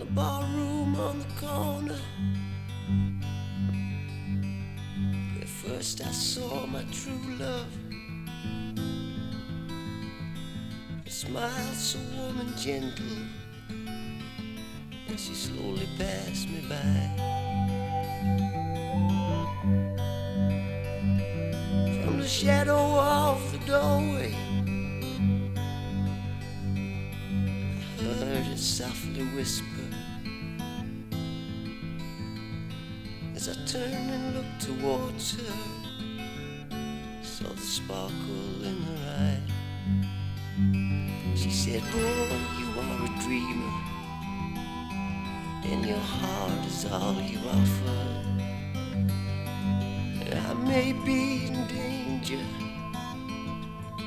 barroom on the corner, where first I saw my true love. Her smile so warm and gentle, and she slowly passed me by. From the shadow of the doorway, I heard her softly whisper, as I turned and looked towards her, saw the sparkle in her eye. She said, boy, you are a dreamer, and your heart is all you offer. I may be in danger,